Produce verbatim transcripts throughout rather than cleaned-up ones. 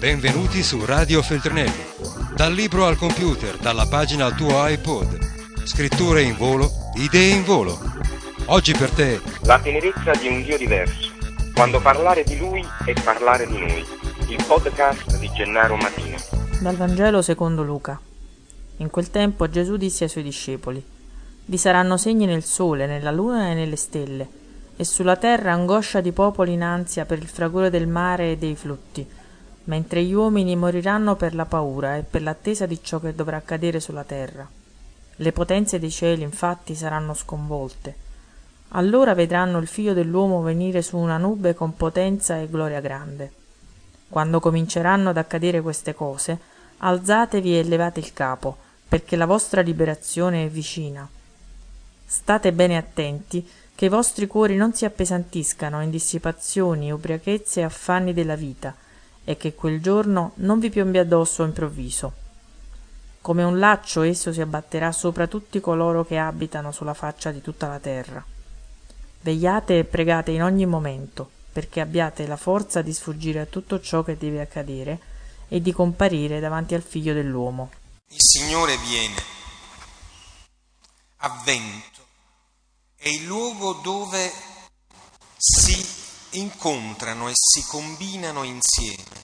Benvenuti su Radio Feltrinelli. Dal libro al computer, dalla pagina al tuo iPod. Scritture in volo, idee in volo. Oggi per te la tenerezza di un Dio diverso. Quando parlare di Lui è parlare di noi. Il podcast di Gennaro Matino. Dal Vangelo secondo Luca. In quel tempo Gesù disse ai suoi discepoli: vi saranno segni nel sole, nella luna e nelle stelle, e sulla terra angoscia di popoli in ansia per il fragore del mare e dei flutti, mentre gli uomini moriranno per la paura e per l'attesa di ciò che dovrà accadere sulla terra. Le potenze dei cieli infatti saranno sconvolte. Allora vedranno il Figlio dell'uomo venire su una nube con potenza e gloria grande. Quando cominceranno ad accadere queste cose, alzatevi e levate il capo, perché la vostra liberazione è vicina. State bene attenti che i vostri cuori non si appesantiscano in dissipazioni, ubriachezze e affanni della vita, e che quel giorno non vi piombi addosso improvviso. Come un laccio esso si abbatterà sopra tutti coloro che abitano sulla faccia di tutta la terra. Vegliate e pregate in ogni momento, perché abbiate la forza di sfuggire a tutto ciò che deve accadere e di comparire davanti al Figlio dell'uomo. Il Signore viene. Avvento è il luogo dove si incontrano e si combinano insieme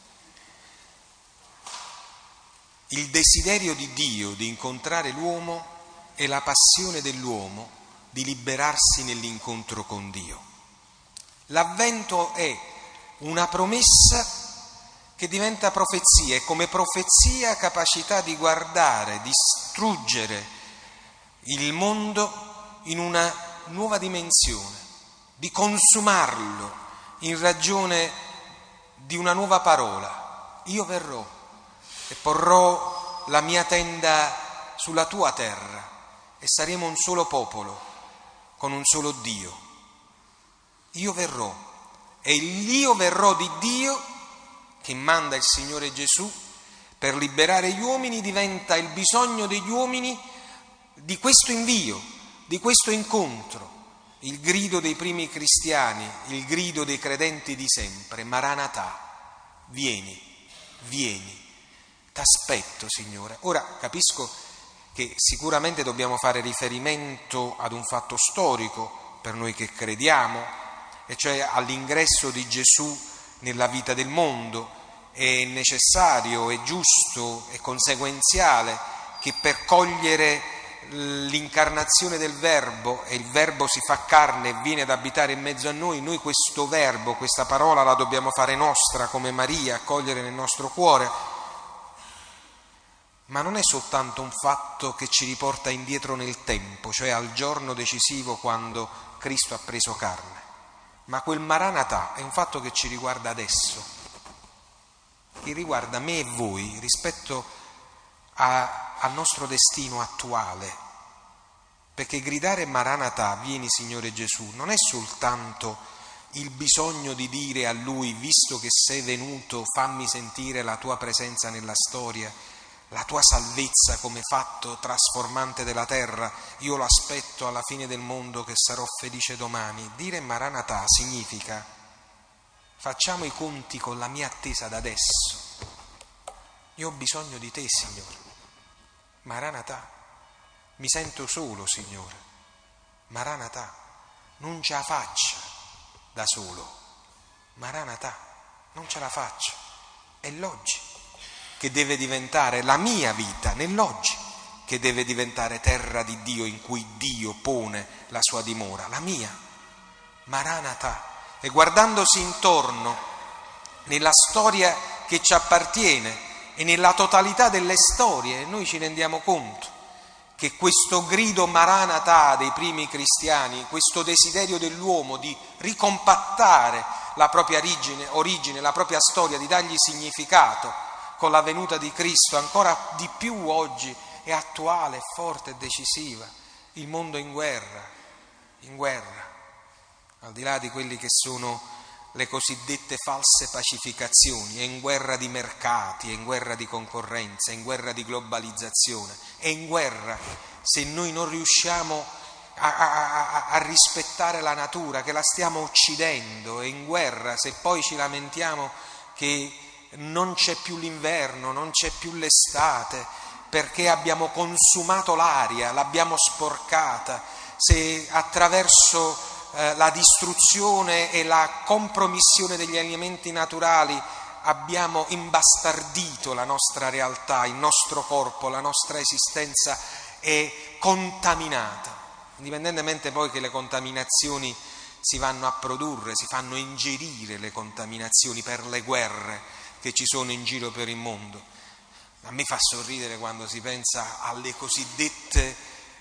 il desiderio di Dio di incontrare l'uomo e la passione dell'uomo di liberarsi nell'incontro con Dio. L'avvento è una promessa che diventa profezia e come profezia capacità di guardare, di struggere il mondo in una nuova dimensione, di consumarlo in ragione di una nuova parola. Io verrò e porrò la mia tenda sulla tua terra e saremo un solo popolo con un solo Dio. Io verrò e l'Io verrò di Dio che manda il Signore Gesù per liberare gli uomini diventa il bisogno degli uomini di questo invio, di questo incontro. Il grido dei primi cristiani, il grido dei credenti di sempre, Maranatha, vieni, vieni, t'aspetto Signore. Ora capisco che sicuramente dobbiamo fare riferimento ad un fatto storico per noi che crediamo, e cioè all'ingresso di Gesù nella vita del mondo. È necessario, è giusto, è conseguenziale che per cogliere l'incarnazione del Verbo, e il Verbo si fa carne e viene ad abitare in mezzo a noi, noi questo Verbo, questa parola la dobbiamo fare nostra come Maria, accogliere nel nostro cuore, ma non è soltanto un fatto che ci riporta indietro nel tempo, cioè al giorno decisivo quando Cristo ha preso carne, ma quel Maranatha è un fatto che ci riguarda adesso, che riguarda me e voi rispetto a, al nostro destino attuale, perché gridare Maranatha, vieni Signore Gesù, non è soltanto il bisogno di dire a Lui, visto che sei venuto, fammi sentire la tua presenza nella storia, la tua salvezza come fatto trasformante della terra, io lo aspetto alla fine del mondo che sarò felice domani. Dire Maranatha significa facciamo i conti con la mia attesa da adesso. Io ho bisogno di te, Signore. Maranatha, mi sento solo, Signore. Maranatha, non ce la faccia da solo. Maranatha, non ce la faccio. È l'oggi che deve diventare la mia vita, nell'oggi che deve diventare terra di Dio in cui Dio pone la sua dimora, la mia. Maranatha. E guardandosi intorno nella storia che ci appartiene e nella totalità delle storie, noi ci rendiamo conto che questo grido Maranatha dei primi cristiani, questo desiderio dell'uomo di ricompattare la propria origine, origine, la propria storia, di dargli significato con la venuta di Cristo, ancora di più oggi è attuale, forte e decisiva. Il mondo è in guerra, in guerra. Al di là di quelli che sono le cosiddette false pacificazioni, è in guerra di mercati, è in guerra di concorrenza, è in guerra di globalizzazione, è in guerra se noi non riusciamo a, a, a rispettare la natura, che la stiamo uccidendo, è in guerra se poi ci lamentiamo che non c'è più l'inverno, non c'è più l'estate, perché abbiamo consumato l'aria, l'abbiamo sporcata, se attraverso eh, la distruzione e la compromissione degli elementi naturali abbiamo imbastardito la nostra realtà, il nostro corpo, la nostra esistenza è contaminata, indipendentemente poi che le contaminazioni si vanno a produrre, si fanno ingerire le contaminazioni per le guerre che ci sono in giro per il mondo. A me fa sorridere quando si pensa alle cosiddette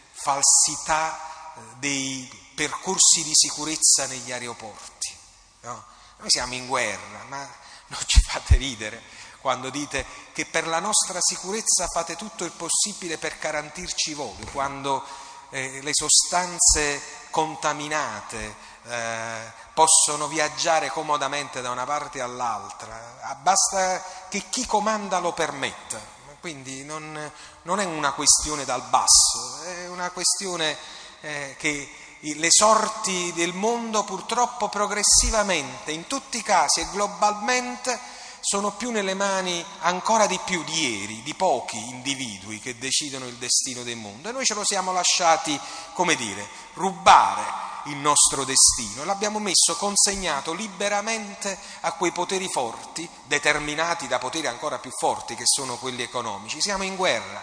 falsità dei percorsi di sicurezza negli aeroporti, no? Noi siamo in guerra, ma non ci fate ridere quando dite che per la nostra sicurezza fate tutto il possibile per garantirci i voli, quando eh, le sostanze contaminate eh, possono viaggiare comodamente da una parte all'altra, basta che chi comanda lo permetta. Quindi non, non è una questione dal basso, è una questione eh, che le sorti del mondo purtroppo progressivamente, in tutti i casi e globalmente, sono più nelle mani ancora di più di ieri, di pochi individui che decidono il destino del mondo, e noi ce lo siamo lasciati, come dire, rubare il nostro destino, l'abbiamo messo consegnato liberamente a quei poteri forti, determinati da poteri ancora più forti che sono quelli economici. Siamo in guerra,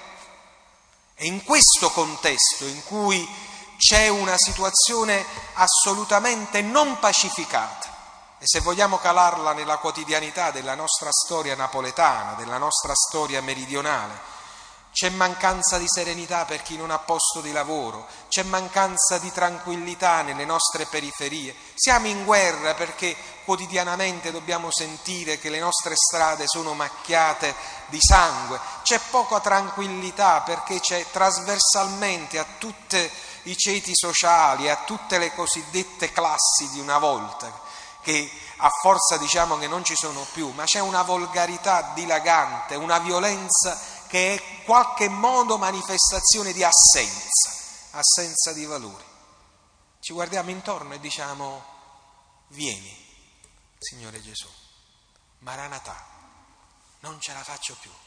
e in questo contesto in cui c'è una situazione assolutamente non pacificata, e se vogliamo calarla nella quotidianità della nostra storia napoletana, della nostra storia meridionale, c'è mancanza di serenità per chi non ha posto di lavoro, c'è mancanza di tranquillità nelle nostre periferie, siamo in guerra perché quotidianamente dobbiamo sentire che le nostre strade sono macchiate di sangue, c'è poca tranquillità perché c'è trasversalmente a tutti i ceti sociali, a tutte le cosiddette classi di una volta, che a forza diciamo che non ci sono più, ma c'è una volgarità dilagante, una violenza che è in qualche modo manifestazione di assenza, assenza di valori. Ci guardiamo intorno e diciamo: vieni, Signore Gesù, Maranatà, non ce la faccio più.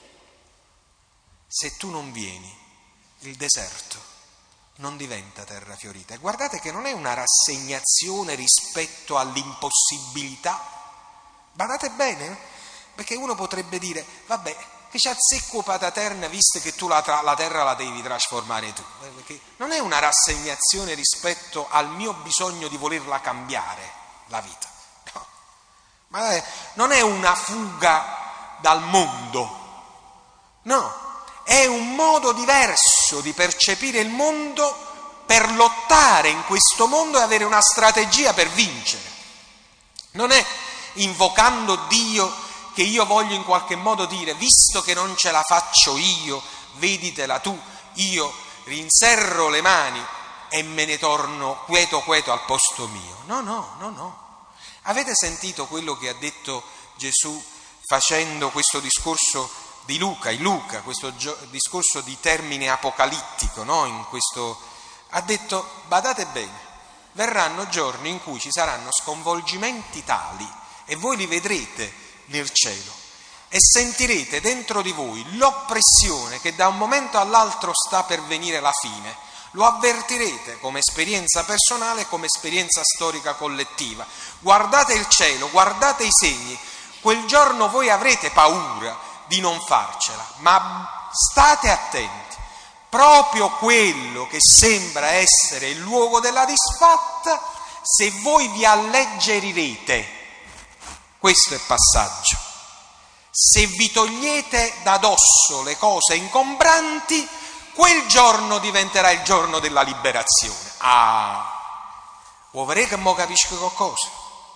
Se tu non vieni, il deserto non diventa terra fiorita. E guardate che non è una rassegnazione rispetto all'impossibilità. Badate bene, perché uno potrebbe dire: vabbè, che c'è azzecco pataterna, visto che tu la, tra- la terra la devi trasformare tu. Perché non è una rassegnazione rispetto al mio bisogno di volerla cambiare la vita, no. Ma è, non è una fuga dal mondo, no. È un modo diverso di percepire il mondo per lottare in questo mondo e avere una strategia per vincere. Non è invocando Dio che io voglio in qualche modo dire: visto che non ce la faccio io, veditela tu, io rinserro le mani e me ne torno quieto quieto al posto mio. No, no, no, no. Avete sentito quello che ha detto Gesù facendo questo discorso di Luca, in Luca, questo gio- discorso di termine apocalittico, no? In questo ha detto: badate bene, verranno giorni in cui ci saranno sconvolgimenti tali, e voi li vedrete nel cielo, e sentirete dentro di voi l'oppressione che da un momento all'altro sta per venire la fine. Lo avvertirete come esperienza personale, come esperienza storica collettiva. Guardate il cielo, guardate i segni. Quel giorno voi avrete paura di non farcela, ma state attenti. Proprio quello che sembra essere il luogo della disfatta, se voi vi alleggerirete, questo è il passaggio, se vi togliete da dosso le cose ingombranti, quel giorno diventerà il giorno della liberazione. Ah, vuoi vedere che mo capisco qualcosa?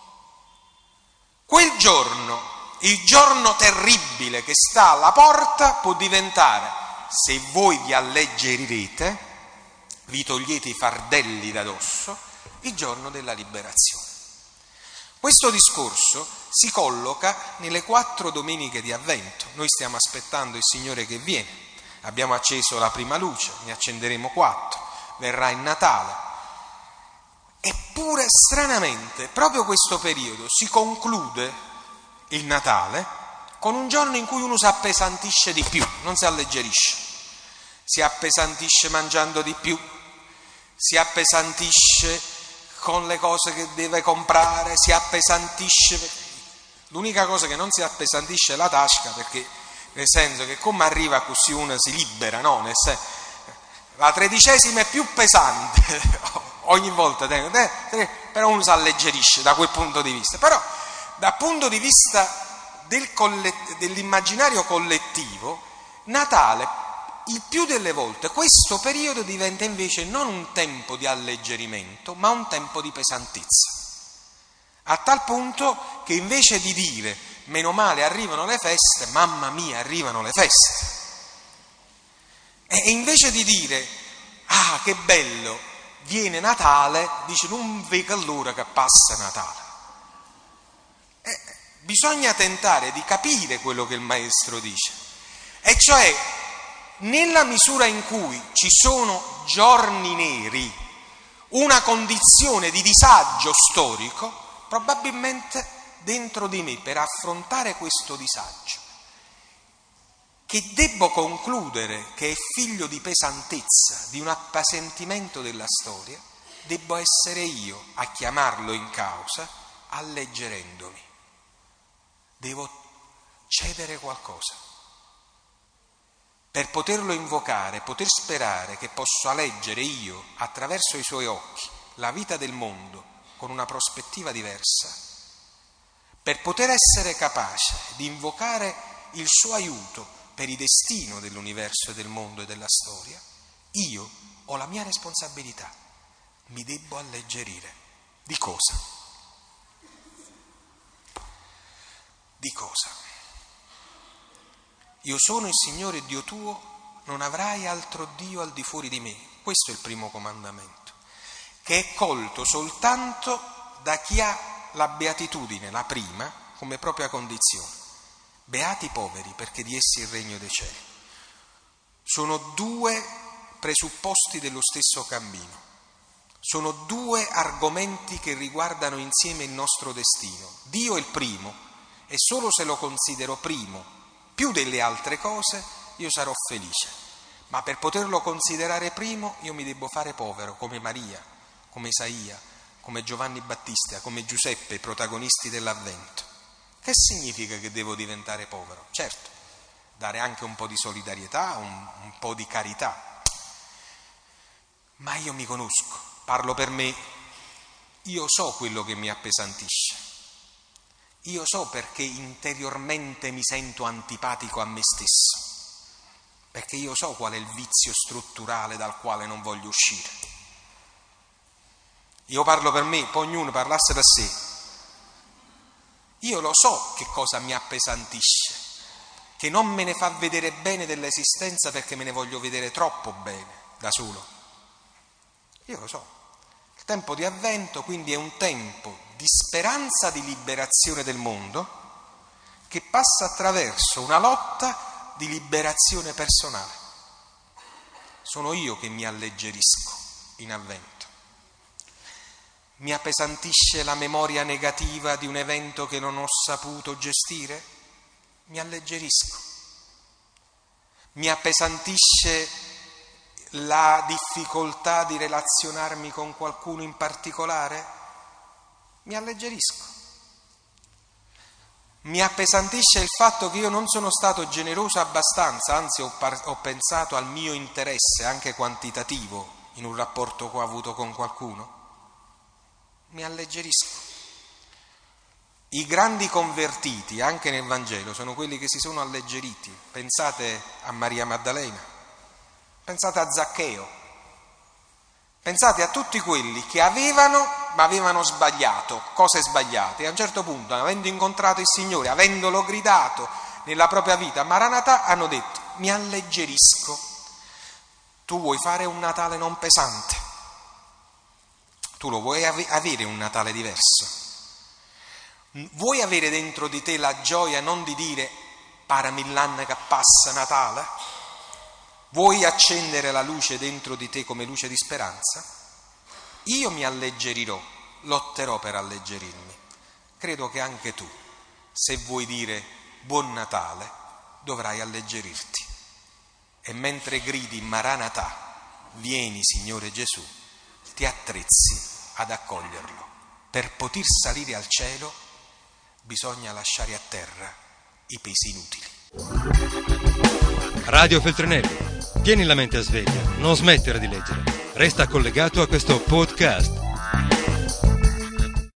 Quel giorno, il giorno terribile che sta alla porta, può diventare, se voi vi alleggerirete, vi togliete i fardelli da dosso, il giorno della liberazione. Questo discorso si colloca nelle quattro domeniche di Avvento. Noi stiamo aspettando il Signore che viene, abbiamo acceso la prima luce, ne accenderemo quattro, verrà il Natale. Eppure, stranamente, proprio questo periodo si conclude il Natale con un giorno in cui uno si appesantisce di più, non si alleggerisce, si appesantisce mangiando di più, si appesantisce con le cose che deve comprare, si appesantisce. L'unica cosa che non si appesantisce è la tasca, perché nel senso che come arriva così uno si libera, no? Nel senso, la tredicesima è più pesante ogni volta, però uno si alleggerisce da quel punto di vista. Però dal punto di vista del collet- dell'immaginario collettivo, Natale il più delle volte questo periodo diventa invece non un tempo di alleggerimento, ma un tempo di pesantezza, a tal punto che invece di dire meno male arrivano le feste, mamma mia arrivano le feste, e invece di dire ah che bello viene Natale, dice non vedo l'ora che passa Natale. E bisogna tentare di capire quello che il maestro dice, e cioè nella misura in cui ci sono giorni neri, una condizione di disagio storico, probabilmente dentro di me, per affrontare questo disagio, che debbo concludere che è figlio di pesantezza, di un appesantimento della storia, debbo essere io a chiamarlo in causa, alleggerendomi. Devo cedere qualcosa. Per poterlo invocare, poter sperare che possa leggere io, attraverso i suoi occhi, la vita del mondo con una prospettiva diversa, per poter essere capace di invocare il suo aiuto per il destino dell'universo e del mondo e della storia, io ho la mia responsabilità, mi debbo alleggerire. Di cosa? Di cosa? Io sono il Signore Dio tuo, non avrai altro Dio al di fuori di me. Questo è il primo comandamento, che è colto soltanto da chi ha la beatitudine, la prima, come propria condizione. Beati i poveri, perché di essi è il regno dei cieli. Sono due presupposti dello stesso cammino, sono due argomenti che riguardano insieme il nostro destino. Dio è il primo, e solo se lo considero primo, più delle altre cose, io sarò felice, ma per poterlo considerare primo io mi devo fare povero, come Maria, come Isaia, come Giovanni Battista, come Giuseppe, i protagonisti dell'Avvento. Che significa che devo diventare povero? Certo, dare anche un po' di solidarietà, un, un po' di carità, ma io mi conosco, parlo per me, io so quello che mi appesantisce. Io so perché interiormente mi sento antipatico a me stesso, perché io so qual è il vizio strutturale dal quale non voglio uscire. Io parlo per me, poi ognuno parlasse per sé. Io lo so che cosa mi appesantisce, che non me ne fa vedere bene dell'esistenza perché me ne voglio vedere troppo bene da solo. Io lo so. Il tempo di Avvento quindi è un tempo di speranza di liberazione del mondo che passa attraverso una lotta di liberazione personale. Sono io che mi alleggerisco in Avvento. Mi appesantisce la memoria negativa di un evento che non ho saputo gestire? Mi alleggerisco. Mi appesantisce la difficoltà di relazionarmi con qualcuno in particolare? Mi alleggerisco. Mi appesantisce il fatto che io non sono stato generoso abbastanza, anzi ho, par- ho pensato al mio interesse anche quantitativo in un rapporto che ho avuto con qualcuno? Mi alleggerisco. I grandi convertiti anche nel Vangelo sono quelli che si sono alleggeriti. Pensate a Maria Maddalena, pensate a Zaccheo, pensate a tutti quelli che avevano, ma avevano sbagliato, cose sbagliate, e a un certo punto, avendo incontrato il Signore, avendolo gridato nella propria vita, Maranatà, hanno detto: mi alleggerisco. Tu vuoi fare un Natale non pesante? Tu lo vuoi ave- avere un Natale diverso? Vuoi avere dentro di te la gioia non di dire para mill'anni che passa Natale? Vuoi accendere la luce dentro di te come luce di speranza? Io mi alleggerirò, lotterò per alleggerirmi. Credo che anche tu, se vuoi dire Buon Natale, dovrai alleggerirti. E mentre gridi Maranatà, vieni Signore Gesù, ti attrezzi ad accoglierlo. Per poter salire al cielo bisogna lasciare a terra i pesi inutili. Radio Feltrinelli, tieni la mente a sveglia, non smettere di leggere. Resta collegato a questo podcast.